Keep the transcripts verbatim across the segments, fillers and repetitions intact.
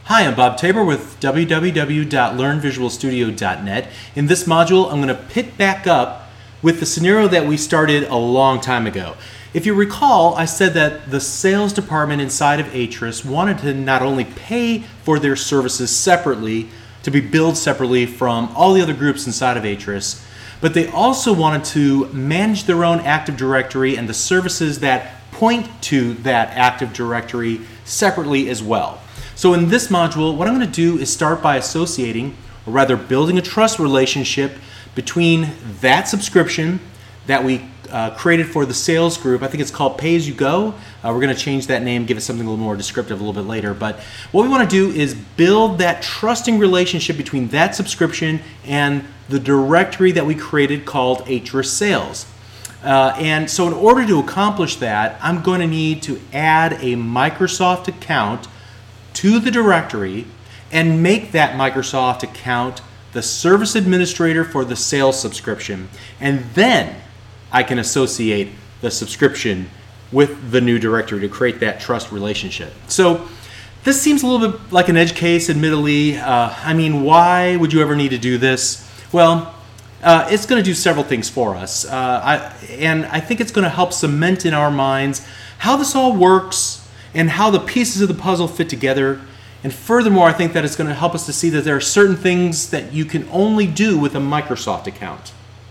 Hi, I'm Bob Tabor with w w w dot learn visual studio dot net. In this module, I'm going to pick back up with the scenario that we started a long time ago. If you recall, I said that the sales department inside of Atrus wanted to not only pay for their services separately, to be billed separately from all the other groups inside of Atrus, but they also wanted to manage their own Active Directory and the services that point to that Active Directory separately as well. So in this module, what I'm going to do is start by associating, or rather building a trust relationship between that subscription that we uh, created for the sales group. I think it's called Pay As You Go. Uh, we're going to change that name, give it something a little more descriptive a little bit later. But what we want to do is build that trusting relationship between that subscription and the directory that we created called Atrus Sales. Uh, and so in order to accomplish that, I'm going to need to add a Microsoft account to the directory and make that Microsoft account the service administrator for the sales subscription. And then I can associate the subscription with the new directory to create that trust relationship. So this seems a little bit like an edge case, admittedly. Uh, I mean, why would you ever need to do this? Well, uh, it's going to do several things for us. Uh, I, and I think it's going to help cement in our minds how this all works and how the pieces of the puzzle fit together. And furthermore, I think that it's going to help us to see that there are certain things that you can only do with a Microsoft account.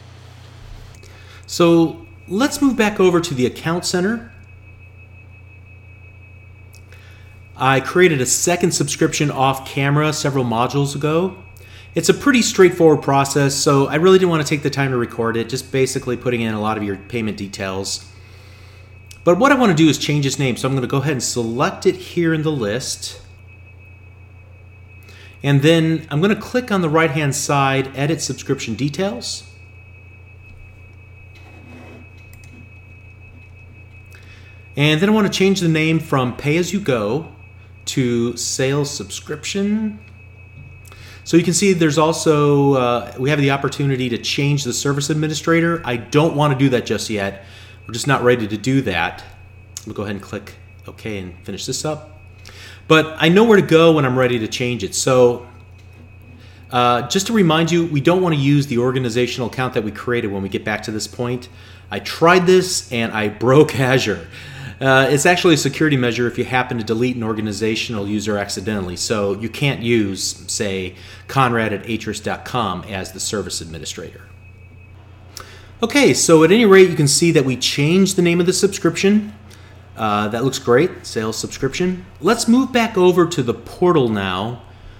So let's move back over to the Account Center. I created a second subscription off camera several modules ago. It's a pretty straightforward process, so I really didn't want to take the time to record it, just basically putting in a lot of your payment details. But what I want to do is change its name, so I'm going to go ahead and select it here in the list. And then I'm going to click on the right-hand side, Edit Subscription Details. And then I want to change the name from Pay As You Go to Sales Subscription. So you can see there's also, uh, we have the opportunity to change the service administrator. I don't want to do that just yet. We're just not ready to do that. We'll go ahead and click OK and finish this up. But I know where to go when I'm ready to change it. So uh, just to remind you, we don't want to use the organizational account that we created when we get back to this point. I tried this and I broke Azure. Uh, it's actually a security measure if you happen to delete an organizational user accidentally. So you can't use, say, Conrad at atrus dot com as the service administrator. Okay, so at any rate, you can see that we changed the name of the subscription. Uh, that looks great, sales subscription. Let's move back over to the portal now.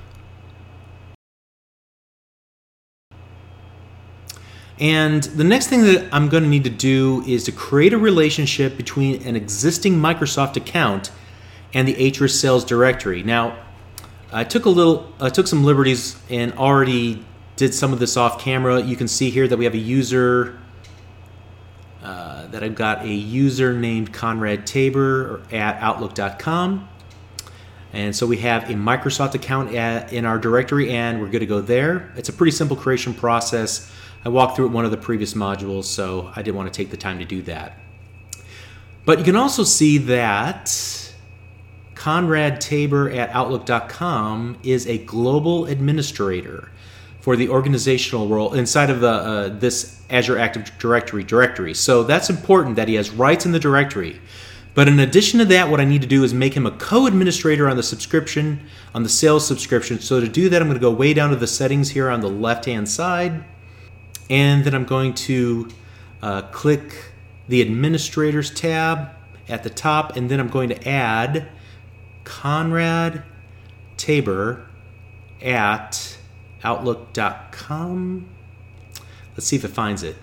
And the next thing that I'm going to need to do is to create a relationship between an existing Microsoft account and the Atrus Sales directory. Now, I took a little, I took some liberties and already did some of this off camera. You can see here that we have a user. Uh, that I've got a user named Conrad Tabor at outlook dot com. And so we have a Microsoft account at, in our directory, and we're good to go there. It's a pretty simple creation process. I walked through it in one of the previous modules, so I didn't want to take the time to do that. But you can also see that Conrad Tabor at outlook dot com is a global administrator for the organizational role inside of the, uh, this Azure Active Directory directory. So that's important that he has rights in the directory. But in addition to that, what I need to do is make him a co-administrator on the subscription, on the sales subscription. So to do that, I'm going to go way down to the settings here on the left-hand side. And then I'm going to uh, click the Administrators tab at the top. And then I'm going to add Conrad Tabor at outlook dot com. Let's see if it finds it.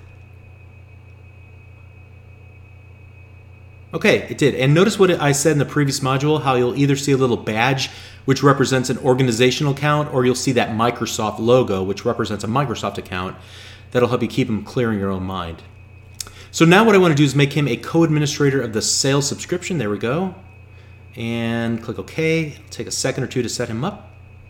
Okay, it did. And notice what I said in the previous module, how you'll either see a little badge, which represents an organizational account, or you'll see that Microsoft logo, which represents a Microsoft account. That'll help you keep them clear in your own mind. So now what I want to do is make him a co-administrator of the sales subscription. There we go. And click OK. It'll take a second or two to set him up.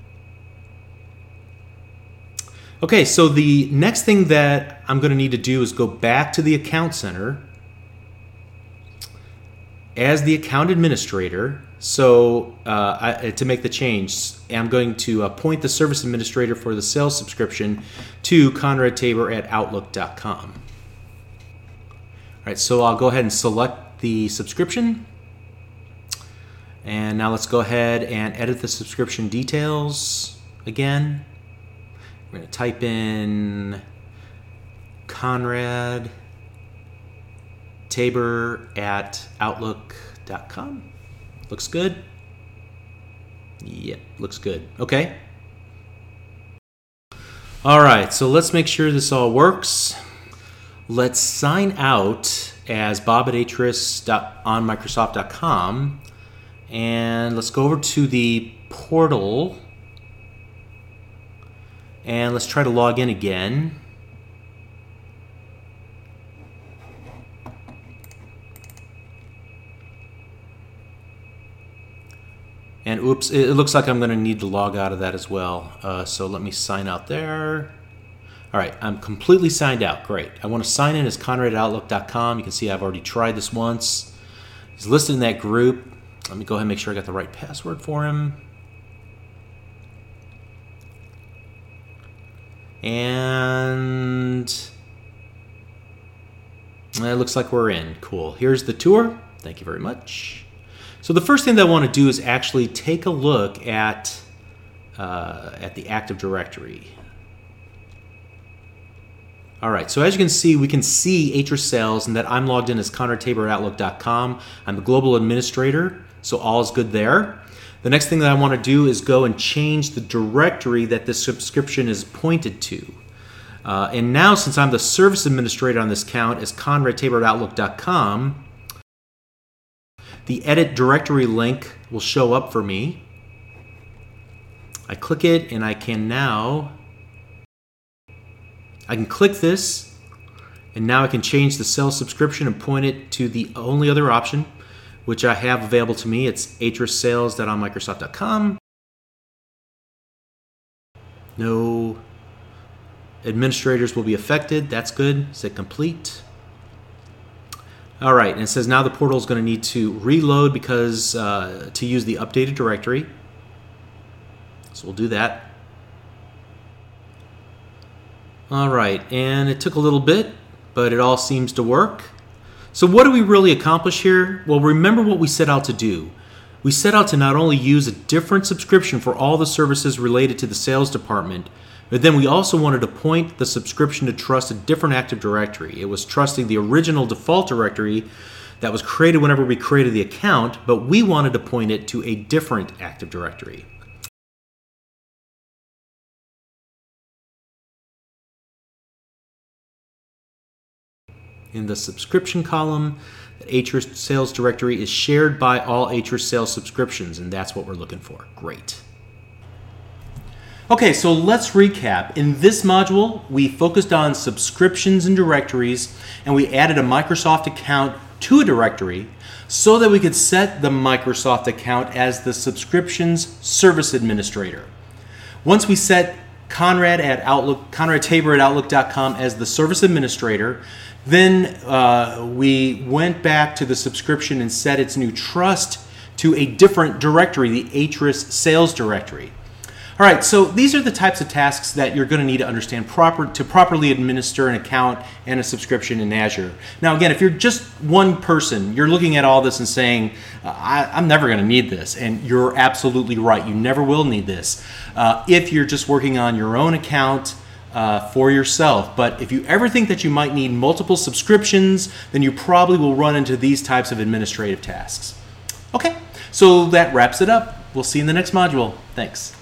Okay, so the next thing that I'm going to need to do is go back to the Account Center. as the account administrator, so uh, I, to make the change, I'm going to appoint the service administrator for the sales subscription to Conrad Tabor at Outlook dot com. All right, so I'll go ahead and select the subscription. And now let's go ahead and edit the subscription details again. We're going to type in Conrad Tabor at Outlook dot com. Looks good. Yep, looks good. Okay. All right, so let's make sure this all works. Let's sign out as Bob at Atris on Microsoft dot com. And let's go over to the portal. And let's try to log in again. And oops, it looks like I'm going to need to log out of that as well. Uh, so let me sign out there. All right, I'm completely signed out. Great. I want to sign in as Conrad at Outlook dot com. You can see I've already tried this once. He's listed in that group. Let me go ahead and make sure I got the right password for him. And it looks like we're in. Cool. Here's the tour. Thank you very much. So the first thing that I want to do is actually take a look at uh, at the Active Directory. All right, so as you can see, we can see Atris Sales and that I'm logged in as Conrad Tabor at Outlook dot com. I'm the global administrator, so all is good there. The next thing that I want to do is go and change the directory that this subscription is pointed to. Uh, and now, since I'm the service administrator on this account as Conrad Tabor at Outlook dot com, the edit directory link will show up for me. I click it and I can now, I can click this and now I can change the sales subscription and point it to the only other option which I have available to me. It's Atris Sales on Microsoft dot com. No administrators will be affected. That's good. Say complete. All right, and it says now the portal is going to need to reload because uh, to use the updated directory. So we'll do that. All right, and it took a little bit, but it all seems to work. So what do we really accomplish here? Well, remember what we set out to do. We set out to not only use a different subscription for all the services related to the sales department, but then we also wanted to point the subscription to trust a different Active Directory. It was trusting the original default directory that was created whenever we created the account, but we wanted to point it to a different Active Directory. In the subscription column, the Atris Sales directory is shared by all Atris Sales subscriptions, and that's what we're looking for. Great. Okay, so let's recap. In this module, we focused on subscriptions and directories, and we added a Microsoft account to a directory so that we could set the Microsoft account as the subscriptions service administrator. Once we set Conrad at Outlook, Conrad Tabor at Outlook dot com as the service administrator, then uh, we went back to the subscription and set its new trust to a different directory, the Atris Sales directory. All right, so these are the types of tasks that you're going to need to understand proper to properly administer an account and a subscription in Azure. Now, again, if you're just one person, you're looking at all this and saying, I, I'm never going to need this, and you're absolutely right. You never will need this uh, if you're just working on your own account uh, for yourself. But if you ever think that you might need multiple subscriptions, then you probably will run into these types of administrative tasks. Okay, so that wraps it up. We'll see you in the next module. Thanks.